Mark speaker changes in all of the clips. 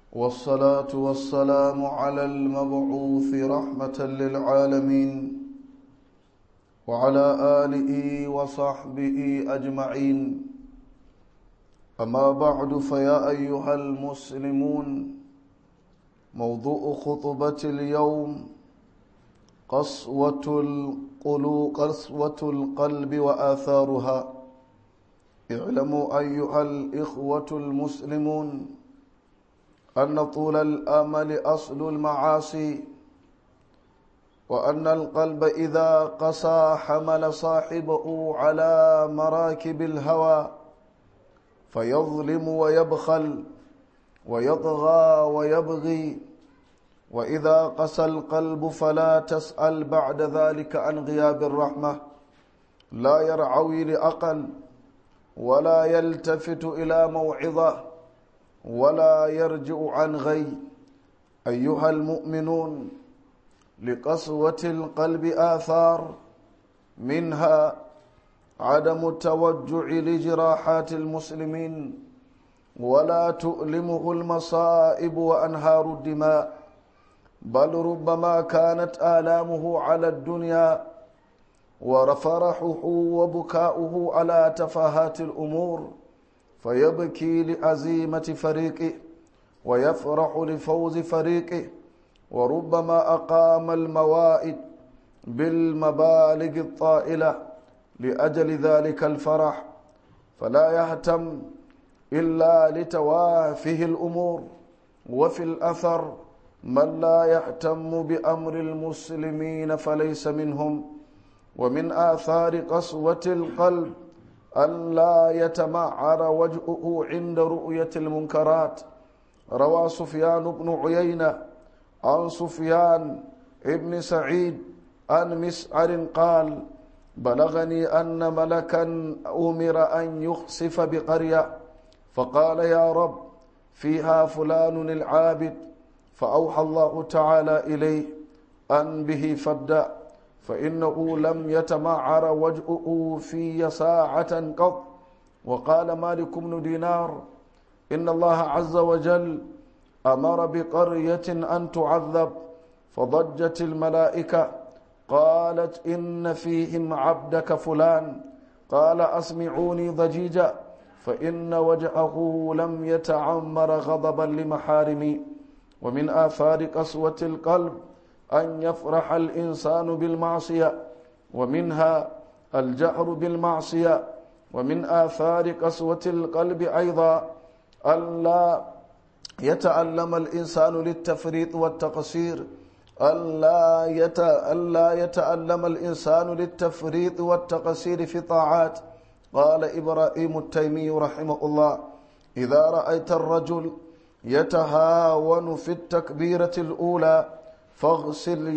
Speaker 1: والصلاة والسلام على المبعوث رحمة للعالمين وعلى آله وصحبه أجمعين. أما بعد، فيا أيها المسلمون، موضوع خطبة اليوم قسوة القلب وآثارها. اعلموا أيها الإخوة المسلمون أن طول الأمل أصل المعاصي، وأن القلب إذا قسى حمل صاحبه على مراكب الهوى فيظلم ويبخل ويطغى ويبغي. وإذا قسى القلب فلا تسأل بعد ذلك عن غياب الرحمة، لا يرعوي لأقل ولا يلتفت إلى موعظة ولا يرجع عن غي. أيها المؤمنون، لقسوة القلب آثار، منها عدم التوجع لجراحات المسلمين، ولا تؤلمه المصائب وأنهار الدماء، بل ربما كانت آلامه على الدنيا ورفرحه وبكاؤه على تفاهات الأمور، فيبكي لعزيمة فريقه ويفرح لفوز فريقه، وربما أقام الموائد بالمبالغ الطائلة لأجل ذلك الفرح، فلا يهتم إلا لتوافه الأمور. وفي الأثر من لا يهتم بأمر المسلمين فليس منهم. ومن آثار قسوة القلب أن لا يتمعر وجهه عند رؤية المنكرات. روى سفيان بن عيينة عن سفيان ابن سعيد عن مسعر قال: بلغني أن ملكا أمر أن يخسف بقرية، فقال: يا رب، فيها فلان العابد، فأوحى الله تعالى إليه أن به فابدأ، فإنه لم يتمعر وجهه في ساعة قط. وقال مالك بن دينار: إن الله عز وجل أمر بقرية أن تعذب، فضجت الملائكة، قالت: إن فيهم عبدك فلان. قال: أسمعوني ضجيجا، فإن وجهه لم يتعمر غضبا لمحارمي. ومن آثار قسوة القلب أن يفرح الإنسان بالمعصية، ومنها الجهر بالمعصية. ومن آثار قسوة القلب أيضا أن لا يتألم الإنسان للتفريط والتقصير، ألا يتألم الإنسان للتفريط والتقصير في طاعات. قال إبراهيم التيمي رحمه الله: إذا رأيت الرجل يتهاون في التكبيرة الأولى فاغسل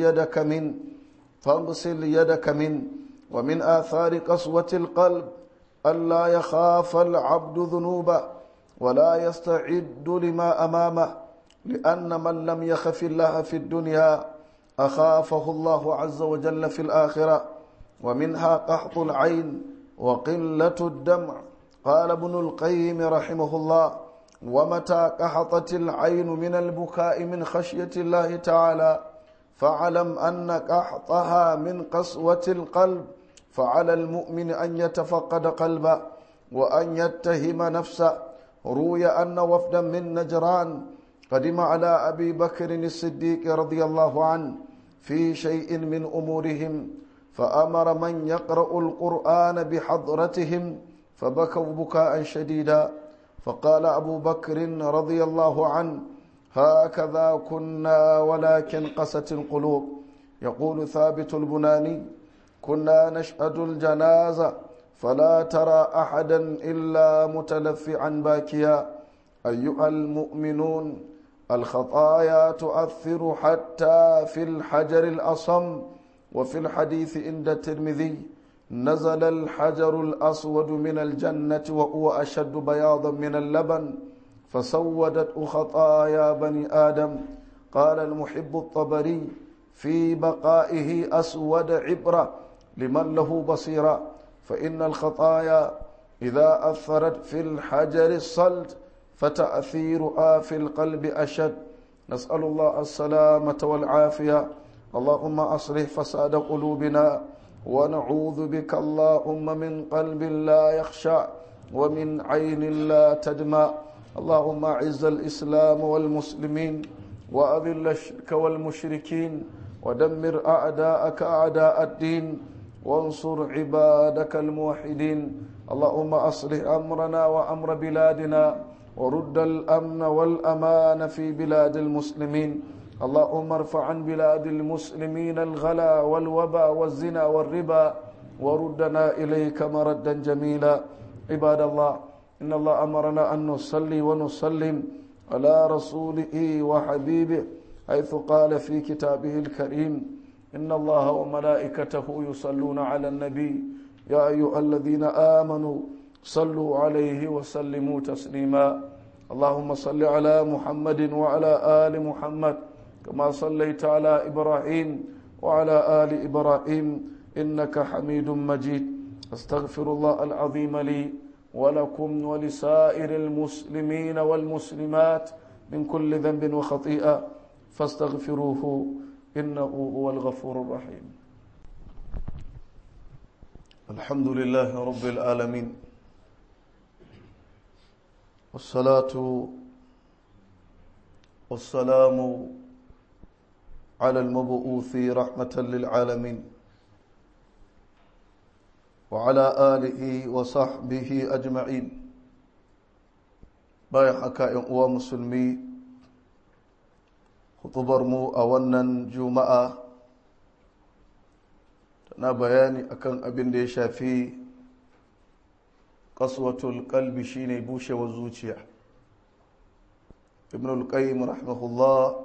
Speaker 1: يدك منه. ومن آثار قسوة القلب ألا يخاف العبد ذنوبه ولا يستعد لما أمامه، لأن من لم يخف الله في الدنيا أخافه الله عز وجل في الآخرة. ومنها قحط العين وقلة الدمع. قال ابن القيم رحمه الله: ومتى قحطت العين من البكاء من خشية الله تعالى فاعلم أن قحطها من قسوة القلب، فعلى المؤمن أن يتفقد قلبه وأن يتهم نفسه. روي أن وفدا من نجران قدم على أبي بكر الصديق رضي الله عنه في شيء من أمورهم، فأمر من يقرأ القرآن بحضرتهم، فبكوا بكاء شديدا، فقال أبو بكر رضي الله عنه: هكذا كنا ولكن قست القلوب. يقول ثابت البناني: كنا نشهد الجنازة فلا ترى أحدا إلا متلفعا باكيا. أيها المؤمنون، الخطايا تؤثر حتى في الحجر الأصم. وفي الحديث عند الترمذي: نزل الحجر الأسود من الجنة وهو أشد بياضا من اللبن فسودته خطايا بني آدم. قال المحب الطبري في بقائه: أسود عبرة لمن له بصيرة، فإن الخطايا إذا أثرت في الحجر الصلد فتأثيرها في القلب أشد. نسأل الله السلامة والعافية. اللهم أصلح فساد قلوبنا، ونعوذ بك اللهم من قلب لا يخشع ومن عين لا تدمع. اللهم أعز الإسلام والمسلمين، وأذل الشرك والمشركين، ودمر أعداءك أعداء الدين، وانصر عبادك الموحدين. اللهم أصلح أمرنا وأمر بلادنا، ورد الأمن والأمان في بلاد المسلمين. اللهم ارفع عن بلاد المسلمين الغلا والوبا والزنا والربا، وردنا إليك مردا جميلا. عباد الله، إن الله أمرنا أن نصلي ونسلم على رسوله وحبيبه، حيث قال في كتابه الكريم: إن الله وملائكته يصلون على النبي يا أيها الذين آمنوا صلوا عليه وسلموا تسليما. اللهم صل على محمد وعلى آل محمد كما صليت على إبراهيم وعلى آل إبراهيم إنك حميد مجيد. أستغفر الله العظيم لي ولكم ولسائر المسلمين والمسلمات من كل ذنب وخطيئة، فاستغفروه إنه هو الغفور الرحيم. الحمد لله رب العالمين، والصلاة والسلام على المبعوث رحمة للعالمين، وعلى آله وصحبه أجمعين. bayan haka ‘yan uwa musulmi, hutubarmu a wannan juma'a tana bayani akan abin da ya shafi qaswatul qalbi, shine bushewar zuciya. ibn al-qayyim rahimahullah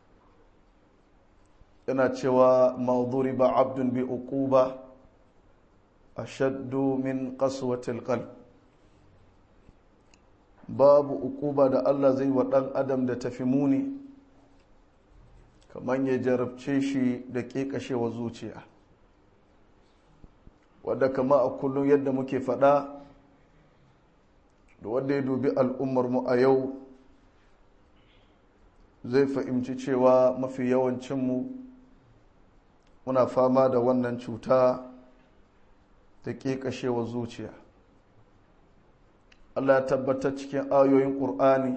Speaker 1: yana cewa ma duriba abdun bi uquba ashaddu min qaswatil qalb. babu uquba da Allah zai wa dan adam da tafi muni kamar ya jarabce shi da ƙeƙashewar zuciya, wadda kama a kullum yadda muke faɗa, da wanda ya dubi al'ummarmu a yau zai fahimci cewa mafi yawancinmu muna fama da wannan cuta da ƙeƙashewar zuciya. Allah ya tabbatar cikin ayoyin ƙur'ani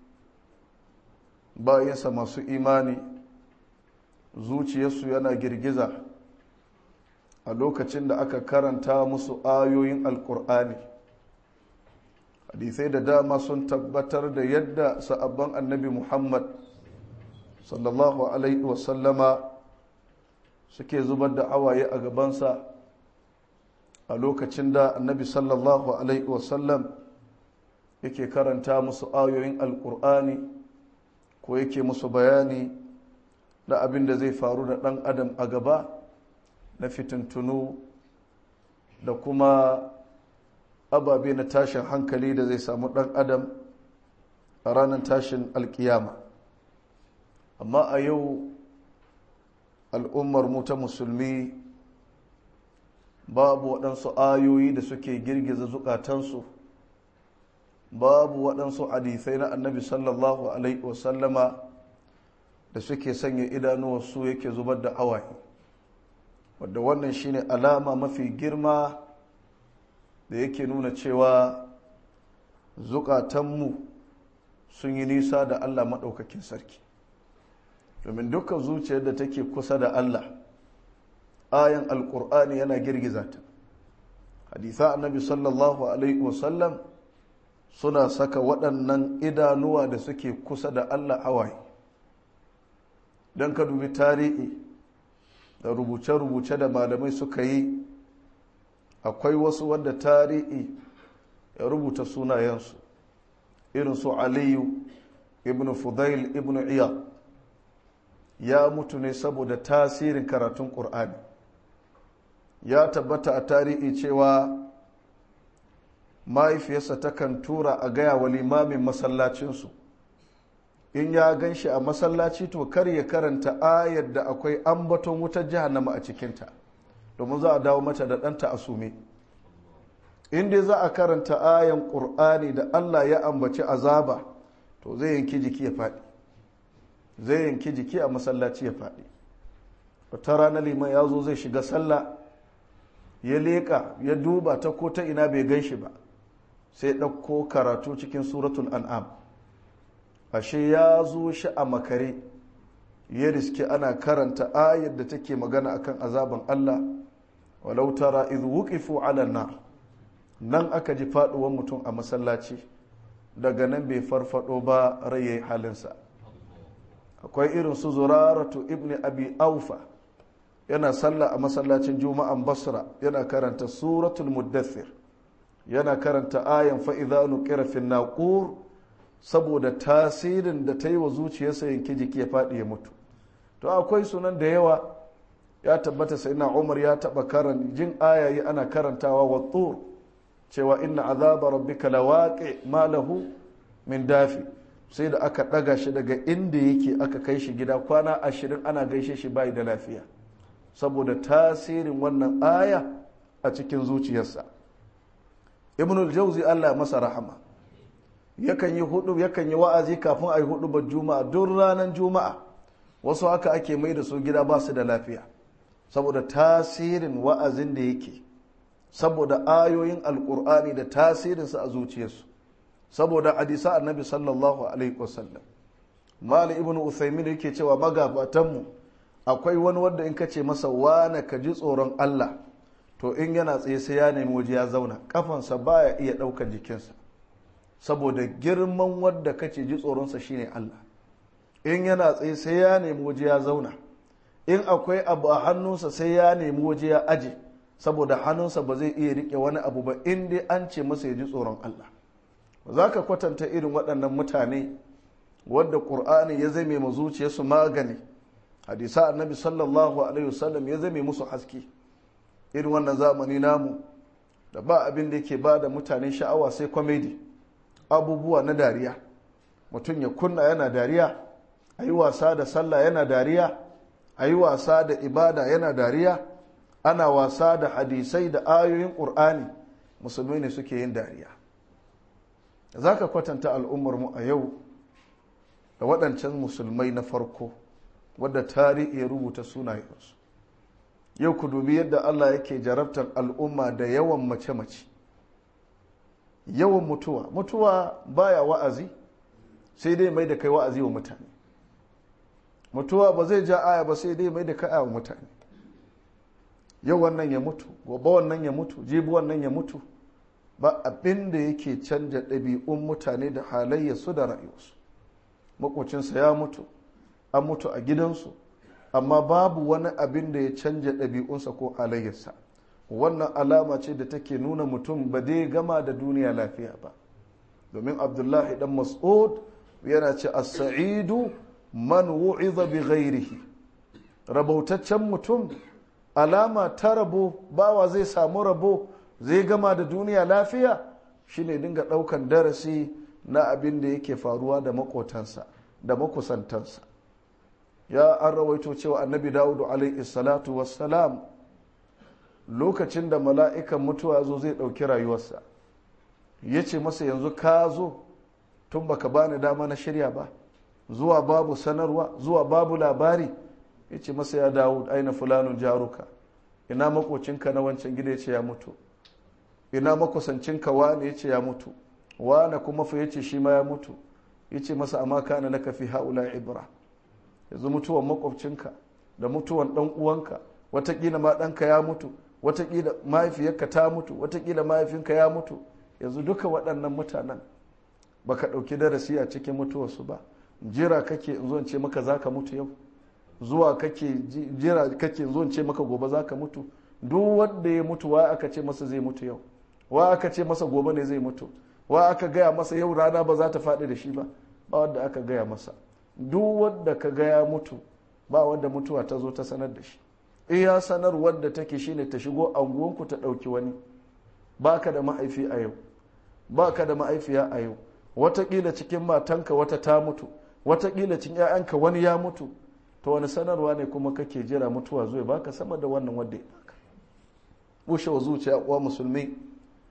Speaker 1: bayansa masu imani zuciyarsu yana girgiza a lokacin da aka karanta musu ayoyin alƙur'ani. hadisai da dama sun tabbatar da yadda sahabban annabi Muhammad sallallahu alaihi wasallama suke zubar da hawaye a gabansa a lokacin da annabi sallallahu alaihi wasallam yake karanta musu ayoyin alƙur'ani ko yake musu bayani na abin da zai faru da ɗan adam a gaba na fitintunu da kuma ababe na tashin hankali da zai samu ɗan adam a ranar tashin alkiyama. amma a yau al'ummar mu ta musulmi babu waɗansu ayoyi da suke girgiza zukatansu, babu waɗansu hadisai na annabi sallallahu alaihi wasallama da suke sanya idanuwarsu yake zubar da hawaye, wadda wannan shine alama mafi girma da yake nuna cewa zukatanmu sun yi nisa da Allah maɗaukakin sarki. domin dukkan zuciyar da take kusa da Allah, ayan alƙur'ani yana girgiza ta, hadisa annabi sallallahu alaihi wasallam suna saka waɗannan idanuwa da suke kusa da Allah hawaye. don ka dubi tarihi da rubuce-rubuce da malamai suka yi, akwai wasu wanda tarihi ya rubuta sunayensu, irin su Aliyu ibn Fudail ibn Iyad, ya mutu ne saboda tasirin karatun ƙur'ani. ya tabbata a tarihi cewa mahaifiyarsa takan tura a gaya wa limamin masallacinsu, in ya gan shi a masallaci to kar ya karanta ayar da akwai ambaton wutar jahannama a cikinta, domin za a dawo mata da ɗanta a sume. inda za a karanta ayan ƙur'ani da Allah ya ambaci azaba to zai yanki jiki ya faɗi, zai yanki jiki a masallaci ya faɗi. wata rana liman ya zo zai shiga sallah, ya leƙa ya duba ta ko ta ina bai gan shi ba, sai ɗauko karatu cikin suratul an'am, ashe ya zo shi a makare, ya riske ana karanta ayar da take magana akan azaban Allah. walau tara idh wuqifu 'ala nar, nan aka ji faduwar mutum a masallaci, daga nan bai farfado ba, raye halinsa. akwai irin su Zuraratu ibn Abi Aufa, yana sallah a masallacin Juma'an Basra, yana karanta suratul Muddathir, yana karanta ayan fa idza nuqira fin naqur, saboda tasirin da ta yi wa zuciyarsa yanki jiki ya faɗi ya mutu. To akwai sunan da yawa ya tabbata, sai na Umar ya taɓa jin ayayi ana karantawa wa tur, cewa inna azaba rabbika lawaqi ma lahu min dafi, sai da aka ɗaga shi daga inda yake aka kai shi gida kwana 20 ana gaishe shi bai da lafiya, saboda tasirin wannan aya a cikin zuciyarsa. Ibn al-Jawzi Allah masa rahama, yakan yi wa'azi kafin a yi hudubar juma'a, duk ranar juma'a. Wasu haka ake mai da su gida ba su da lafiya, saboda tasirin wa'azin da yake, saboda ayoyin alkur'ani da tasirinsa a zuciyarsu, saboda hadisa annabi sallallahu alaihi wasallam. Mali ibn Uthaymin yake cewa magabatanmu akwai wani wanda in kace masa wane ka ji tsoron Allah, to in yana tsaye sai ya nemi waje ya zauna, kafansa baya iya ɗaukar jikinsa, saboda girman wadda kace ji tsoronsa shine Allah. in yana tsaye sai ya nemi waje ya zauna, in akwai abu a hannunsa sai ya nemi waje ya aje, saboda hannunsa ba zai iya rike wani abu ba in dai an ce masa ya ji tsoron Allah. Za ka kwatanta irin waɗannan mutane wadda ƙur'ani ya zame ma zuciyarsu magani, hadisa annabi sallallahu alaihi wasallam ya zame musu haske. Irin wannan zamani namu da ba abin da yake ba da mutane sha'awa sai komedi, abubuwa na dariya, mutum ya kunna yana dariya, a yi wasa da sallah yana dariya, a yi wasa da ibada yana dariya, ana wasa da hadisai da ayoyin ƙur'ani, musulmai ne suke yin dariya. Za ka kwatanta al'ummarmu a yau da waɗancan musulmai na farko wadda tarihi ya rubuta sunayensu. Yau ku dubi yadda Allah yake jarabtar al'umma da yawan mace-mace, yawan mutuwa baya wa'azi, sai dai mai da kai wa'azi wa mutane. Mutuwa ba zai ja aya ba, sai dai mai da kai aya wa mutane. Yau wannan ya mutu, gobe wannan ya mutu, jibi wannan ya mutu. Ba abin da yake canja ɗabi'un mutane da halayyarsu da rayuwarsu. Makocinsa ya mutu, an mutu a gidansu, amma babu wani abin da ya canja ɗabi'unsa ko halayyarsa. Wannan alama ce da take nuna mutum ba dai gama da duniya lafiya ba. Domin Abdullahi dan Mas'ud yana ce as-sa'idu man wu'iza bi ghairihi. Rabautaccen mutum, alama ta rabo, bawa zai samu rabo, zai gama da duniya lafiya, shine dinga ɗaukan darasi na abin da yake faruwa da makotansa da makusantansa. Ya an rawaito cewa annabi Dawudu alaihi salatu wassalam, lokacin da mala'ikan mutuwa zo zai ɗauki rayuwarsa, ya ce masa yanzu ka zo tun baka bani dama na shirya ba, zuwa babu sanarwa, zuwa babu labari. Ya ce masa ya Dawud, aina fulanun jaruka, ina makocinka na wancan gida? Ya ce ya mutu. Ina makusancinka wane? Ya ce ya mutu. Wane kuma fa? Ya ce shi ma ya mutu. Ya ce masa amma kana laka fi haula ibra, yanzu mutuwan makwabcinka da mutuwan ɗan uwanka, watakila ma ɗanka ya mutu, watakila mahaifiyarka ta mutu, watakila mahaifinka ya mutu, yanzu duka waɗannan mutanen baka ɗauki darasi a cikin mutuwarsu ba. Jira kake in zo in ce maka za ka mutu yau? Zuwa kake jira kake in zo in ce maka gobe za ka mutu? Duk wanda ya mutu wa aka ce masa zai mutu yau? Wa aka ce masa gobe ne zai mutu? Wa aka gaya masa yau rana ba za ta faɗi da shi ba? Ba wanda aka gaya masa. Duk wanda ka gaya mutu, ba wanda mutuwa ta zo ta sanar da shi. Iya sanar wadda take shine ta shigo anguwanku ta ɗauki wani. Baka da mahaifi a yau, baka da mahaifiya a yau, watakila cikin matanka wata ta mutu, watakila cikin 'ya'yanka wani ya mutu. To wani sanarwa ne kuma kake jira mutuwa zuwa baka sama da wannan wanda ya baka? Bushewa zuciya uwa musulmi,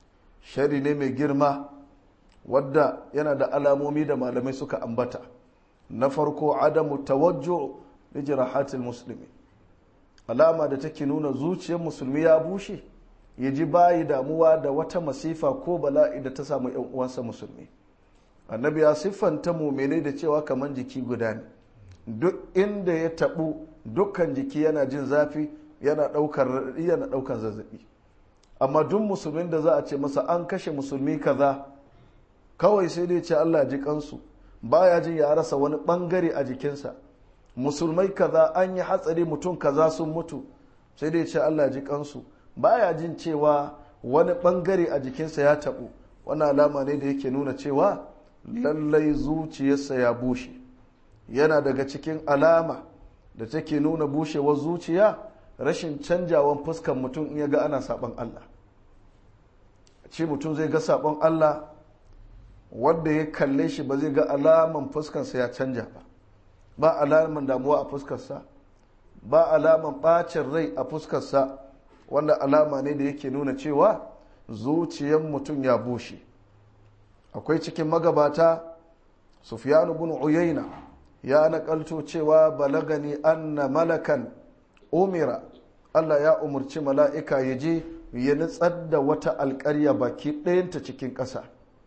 Speaker 1: shari ne mai girma wadda yana da alamomi da malamai suka ambata. Na farko adamu tawajju li jirahatil muslimi, alama da take nuna zuciyar musulmi ya bushe, ya ji bayi damuwa da wata masifa ko bala'i da ta samu yan uwansa musulmi. Annabi ya siffanta mu'minai da cewa kaman jiki guda ne, duk inda ya tabu dukkan jiki yana jin zafi, yana daukar zazzabi. Amma duk musulmin da za a ce masa an kashe musulmi kaza, kawai sai dai ce Allah ji kansu, baya jin ya rasa wani bangare a jikinsa. Musulmai kaza an yi hatsari, mutum kaza sun mutu, sai dai ce Allah ji kansu, baya jin cewa wani bangare a jikinsa ya tabu. Wannan alama ne da yake nuna cewa lallai zuciyarsa ya bushe. Yana daga cikin alama da take nuna bushewar zuciya rashin canjawan fuskan mutum in ya ga ana saban Allah. Ce mutum zai ga saban Allah, wanda ya kalle shi ba zai ga alaman fuskansa ya canja ba alaman damuwa a fuskarsa, ba alaman bacin rai a fuskarsa, wanda alama ne da yake nuna cewa zuciyar mutum ya bushe. Akwai cikin magabata Sufyan ibn Uyayna ya nakalto cewa balagani anna malakan umira, Allah ya umarci mala'ika ya je ya nutsar da wata alƙarya baki ɗayanta cikin ƙasa.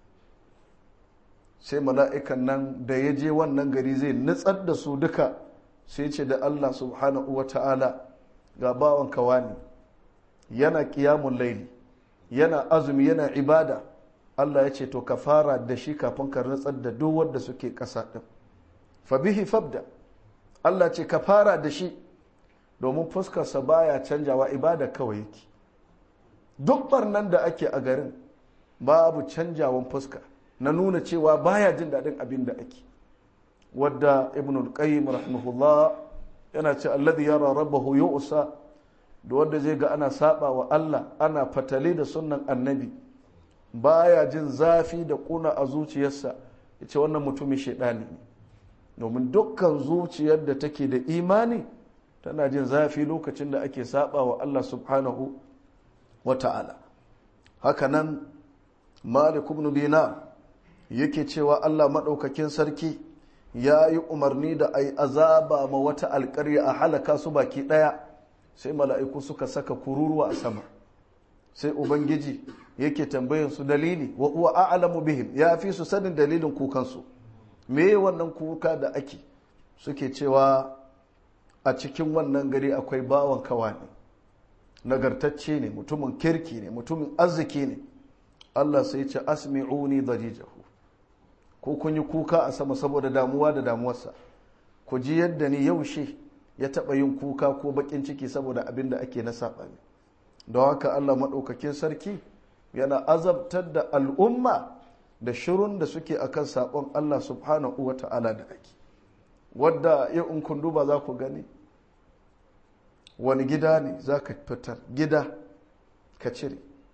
Speaker 1: Sai mala'ikan nan da ya je wannan gari zai nutsar da su duka, sai ce da Allah subhanahu wa ta'ala, ga bawan kawani yana ƙiyamun laili, yana azumi, yana ibada. Allah ya ce to ka fara da shi kafin ka nutsar da duk wanda suke ƙasa ɗin. Fabihi fabda, Allah ce ka fara da shi, domin fuskarsa baya canjawa, ibada kawai yake. Duk barnan da ake a garin babu canjawan fuska na nuna cewa baya jin daɗin abin da ake. Wadda Ibnul Qayyim rahimahullah yana ce alladhi yara rabbahu yu'sa, da wanda zai ga ana saba wa Allah, ana fatali da sunnan annabi, baya jin zafi da kuna a zuciyarsa, yace wannan mutumin shedani ne. Domin dukkan zuciyar da take da imani tana jin zafi lokacin da ake saba wa Allah subhanahu wa ta'ala. Hakanan Malik ibn Dinar yake cewa Allah maɗaukakin sarki ya yi umarni da a yi azaba ma wata alƙarya a halaka su baki ɗaya, sai mala'iku suka saka kururuwa a sama. Sai Ubangiji yake tambayin su dalili, wa uwa a'lamu bihim, ya fi su sanin dalilin kukansu. Me wannan kuka da ake? Suke cewa a cikin wannan gari akwai bawan kawani, nagartacce ne, mutumin kirki ne, mutumin arziki ne. Allah sai ce asmi'uni dajijahu, ko kun yi kuka a sama saboda damuwa da damuwarsa, ku ji yadda ni yaushe ya taɓa yin kuka ko baƙin ciki saboda abin da ake na saɓani. Don haka Allah maɗaukakin sarki yana azabtar da al'umma da shirun da suke akan saɓon Allah subhanahu wa ta'ala da ake. Wadda yau in kun duba za ku gani wani gida ne za ka fitar, gida ka cire,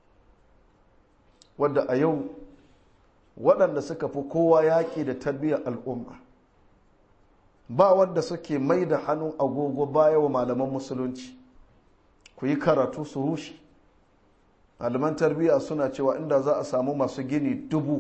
Speaker 1: wadda a yau waɗanda suka fi kowa yaƙi da tarbiyyar al'umma ba wadda suke mai da hannun agogo baya wa malaman musulunci. Ku yi karatu su rushe. Malaman tarbiyya suna cewa inda za a samu masu gini 1000,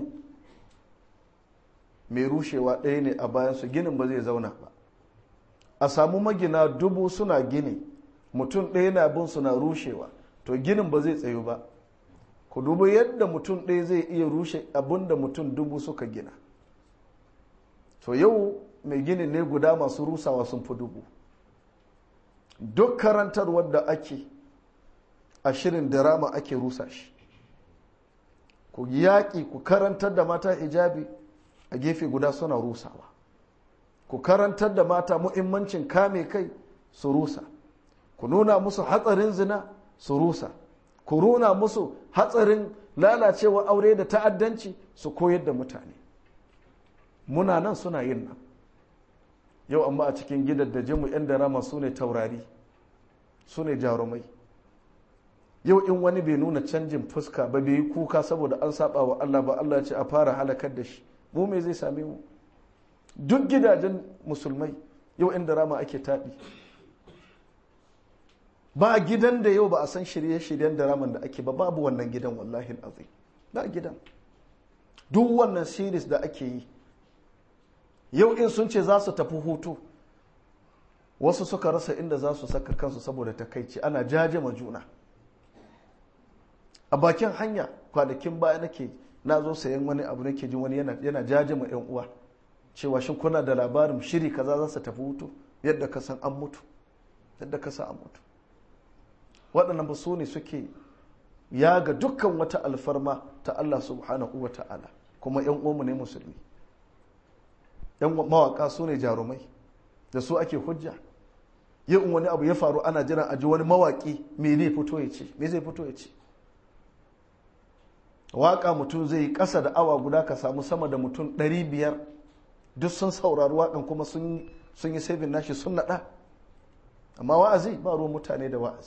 Speaker 1: mai rushewa ɗaya ne a bayansu, ginin ba zai zauna ba. A samu magina 1000 suna gini, mutum ɗaya na bin suna rushewa, to ginin ba zai tsayu ba. Ku dubi yadda mutum ɗaya zai iya rushe abin da mutum 1000 suka gina. To yau mai ginin ne guda, masu rusawa sun fi 1000. Duk karantarwar da ake a shirin dirama ake rusa shi. Ku yaƙi, ku karantar da mata hijabi, a gefe guda suna rusawa. Ku karantar da mata muhimmancin kame kai, su rusa. Ku nuna musu hatsarin zina, su rusa. Ku nuna musu hatsarin lalacewa aure da ta'addanci, su koyar da mutane. Muna nan suna yin nan. Yau amma a cikin gidajenmu 'yan darama su ne taurari, su ne jarumai. Yau in wani bai nuna canjin fuska ba, bai yi kuka saboda an saba wa Allah ba, Allah ce a fara halakar da shi, mu me zai same mu? Duk gidajen musulmai yau 'yan darama ake taɗi. Ba gidan da yau ba a san shirye-shiryen daraman da ake ba, babu wannan gidan, wallahi azim ba gidan. Duk wannan series da ake yi yau in sun ce za su tafi hutu, wasu suka rasa inda za su saka kansu saboda takaici, ana jajema juna a bakin hanya. Kwanakin baya na zo sayan wani abu, nake jin wani yana jajema yan uwa cewa shin kuna da labarin shiri kaza za su tafi hutu, yadda ka san an mutu. Waɗannan ba su ne suke yaga dukkan wata alfarma ta Allah subhanahu wa ta'ala, kuma yan uwanmu ne musulmi. yan mawaka su ne jarumai, da su ake hujja. Yin wani abu ya faru ana jiran aji wani mawaki me zai fito ya ce. Waka mutum zai yi ƙasa da awa guda, ka samu sama da mutum 500 duk sun saurari waƙan kuma sun yi saving nashi sun naɗa. Amma wa'azi ba ruwan mutane da wa'azi.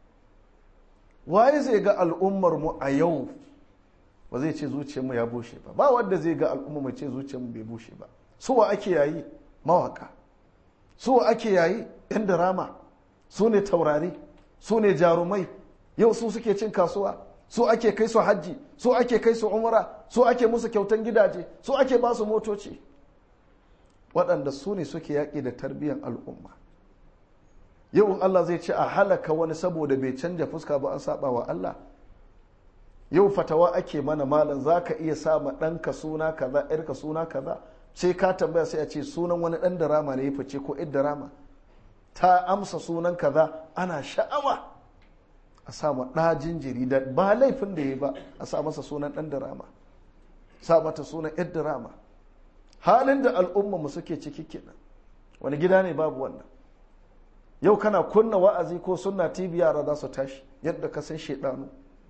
Speaker 1: Waye zai ga al'ummar mu a yau ba zai ce zuciyarmu ya bushe ba? Ba wanda zai ga al'ummar mu ce zuciyarmu bai bushe ba. Suwa ake yayi? Mawaka. Suwa ake yayi? yan drama. Su ne taurari, su ne jarumai. Yau su suke cin kasuwa, su ake kai su hajji, su ake kai su umra, su ake musu kyautan gidaje, su ake ba su motoci. Waɗanda su ne suke yaƙi da tarbiyyar al'umma. Yau in Allah zai ce a halaka wani saboda bai canja fuska ba, an saba wa Allah. Yau fatawa ake mana malam, za ka iya sa ma ɗanka suna kaza, ‘yarka suna kaza, sai ka tambaya sai a ce sunan wani ɗan darama ne ya fice ko ‘yar darama ta amsa sunan kaza, ana sha'awa a sa ma ɗa jinjiri da ba laifin da ya ba, a sa masa sunan ɗan darama, sa mata sunan ‘yar darama. Halin da al'umma mu suke ciki kenan. Wani gida ne babu wannan? Yau kana kunna wa'azi ko sunna TV, yara za su tashi yadda ka san shedanu,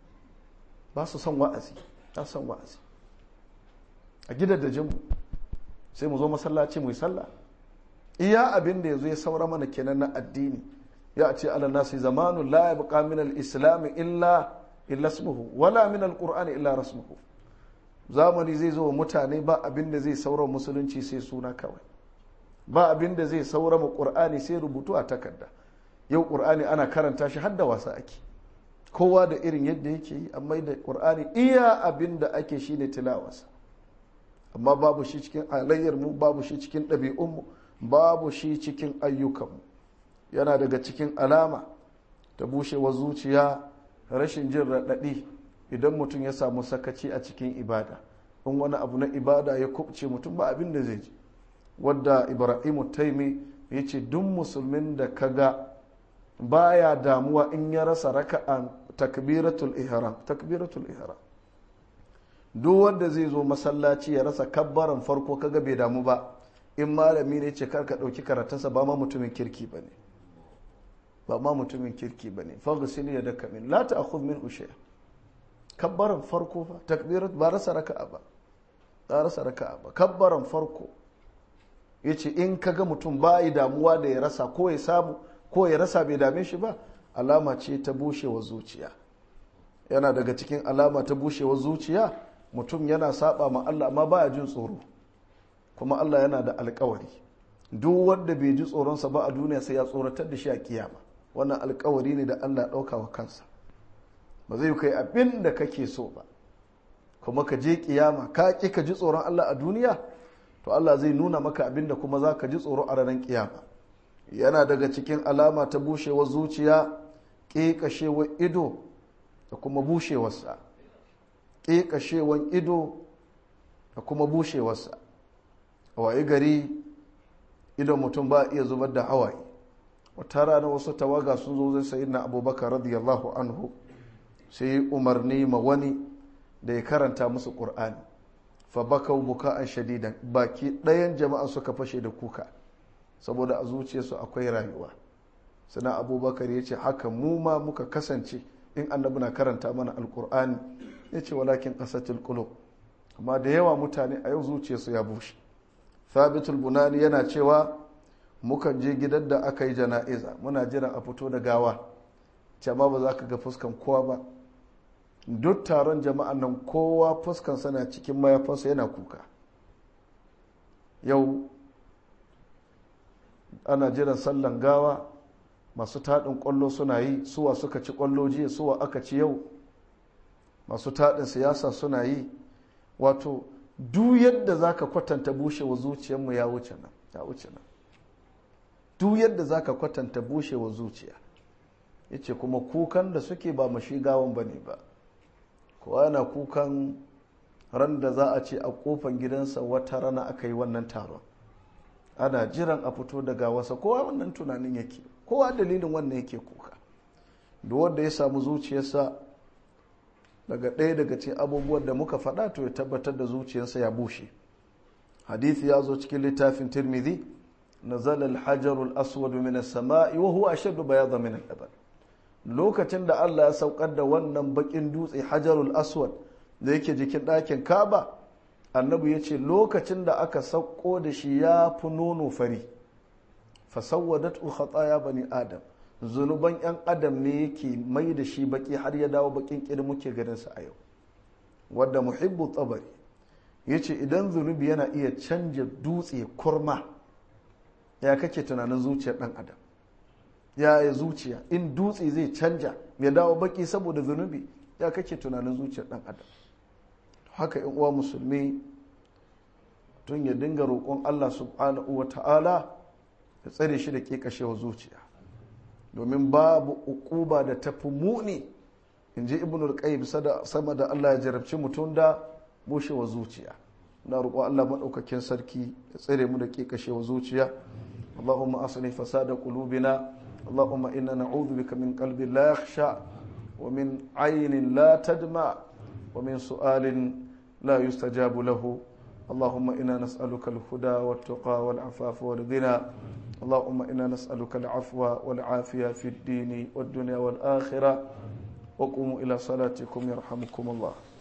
Speaker 1: ba su son wa'azi, ta son wa'azi. A gidan da jinmu sai mu zo masallaci mu yi sallah. Iya abin da yazo ya saura mana kenan na addini. Ya ce ala nasi zamanun la yabqa min al-islam illa ismuhu wala min al-qur'ani illa rasmuhu. Zamani zai zo wa mutane ba abin da zai saura musulunci sai suna kawai. Ba abin da zai saura mu qur'ani sai rubutu a takarda. Yau qur'ani ana karanta shi har da wasa ake. Kowa da irin yadda yake yi, amma da qur'ani iya abin da ake shine tilawarsa. Amma babu shi cikin alayyar mu, babu shi cikin ɗabi'un mu, babu shi cikin ayyukan mu. Yana daga cikin alama ta bushewar zuciya, rashin jin raɗaɗi idan mutum ya samu sakaci a cikin ibada. In wani abu na ibada ya kubce mutum, ba abin da zai ji. Wadda Ibrahimu Taimi ya ce duk musulmin da kaga baya damuwa in ya rasa raka'an takbiratul ihram. Duk wanda zai zo masallaci ya rasa kabbaran farko kaga bai damu ba, in malami ne ce karka dauki karatunsa, ba ma mutumin kirki bane. Faghsil yadaka min la ta'khudh minhu shay'a. Kabbaran farko fa takbirat ba rasa raka'a ba. Kabbaran farko yace in kaga mutum bai damuwa da ya rasa, ko ya samu ko ya rasa bai dame shi ba, alama ce ta bushewar zuciya. Yana daga cikin alama ta bushewar zuciya, mutum yana saba ma Allah amma baya jin tsoro, kuma Allah yana da alkawari. Duk wanda bai ji tsoronsa ba a duniya sai ya tsoratar da shi a kiyama. Wannan alkawari ne da Allah ɗauka wa kansa. Ba zai kai abin da kake so ba, kuma ka je kiyama ka ƙi ka ji tsoron Allah a duniya, to Allah zai nuna maka abin da kuma za ka ji tsoro a ranar kiyama. Yana daga cikin alama ta bushewar zuciya, ƙeƙashewar ido da kuma bushewarsa. A waye gari idon mutum ba iya zubar da hawaye. Wata rana wasu tawaga sun zo zai sayi na Abubakar radiyallahu anhu, sai yi umarni ma wani da ya karanta musu ƙur'ani. Fa bakau buka'an shadidan, baki ɗayan jama'a suka fashe da kuka, saboda a zuciyarsu akwai rayuwa. Sana Abubakar ya ce haka mu ma muka kasance in annabi na karanta mana alƙur'ani. Ya ce walakin qasatul qulub, amma da yawa mutane a yau zuciyarsu ya bushe. Thabitul Bunani yana cewa mukan je gidan da aka yi jana'iza, muna jiran a fito da gawa, amma ba za ka ga fuskan kowa ba. Duk taron jama'an nan kowa fuskansa na cikin mayafansa yana kuka. Yau ana jiran sallan gawa, masu taɗin ƙwallo suna yi, suwa suka ci ƙwallo jiya, suwa aka ci yau. masu taɗin siyasa suna yi. Wato duk yadda za ka kwatanta bushewa zuciyarmu ya wuce nan duk yadda za ka kwatanta bushewa zuciya. Ya ce kuma kukan da suke ba mashi gawan ba ne ba, kowa yana kukan ran da za a ce a kofan gidansa wata rana aka yi wannan taron, ana jiran a fito daga wasa. Kowa wannan tunanin yake, kowa dalilin wannan yake kuka. da wanda ya samu zuciyarsa daga ɗaya daga cikin abubuwan da muka faɗa, to ya tabbatar da zuciyarsa ya bushe. Hadithi ya zo cikin littafin Tirmidhi, nazala al-hajarul aswad min as-sama'i wa huwa ashaddu bayadan min al-laban. Lokacin da Allah ya saukar da wannan bakin dutse hajarul aswad da yake jikin ɗakin Kaaba, annabi ya ce lokacin da aka sauko da shi ya fi nono fari. Fasawwadatu khataya bani adam, zunuban yan adam ne yake mai da shi baki har ya dawo bakin kirin muke ganin sa a yau. Wadda Muhibbu Tabari yace idan zunubi yana iya canja dutse kurma, ya kake tunanin zuciyar dan adam? Ya zuciya in dutse zai canja ya dawo baki saboda zunubi, ya kake tunanin zuciyar dan adam? Haka in uwa musulmi, tun ya dinga roƙon Allah subhanahu wa ta'ala ya tsare shi da kekashewa zuciya, domin babu uquba da tafi muni, in ji ibnul qayyim, sama da Allah ya jarabci mutum da bushewa zuciya. na roƙon Allah maɗaukakin sarki ya tsare mu da kekashewa zuciya. Allahumma asli fasada qulubina, Allahumma inna na'udhu bika min qalbin la yakhsha wa min aynin la tadma wa min su'alin la yustajabu lahu. اللهم إنا نسألك الهدى والتقى والعفاف والغنى. اللهم إنا نسألك العفو والعافية في الدين والدنيا والآخرة. وقوموا إلى صلاتكم يرحمكم الله.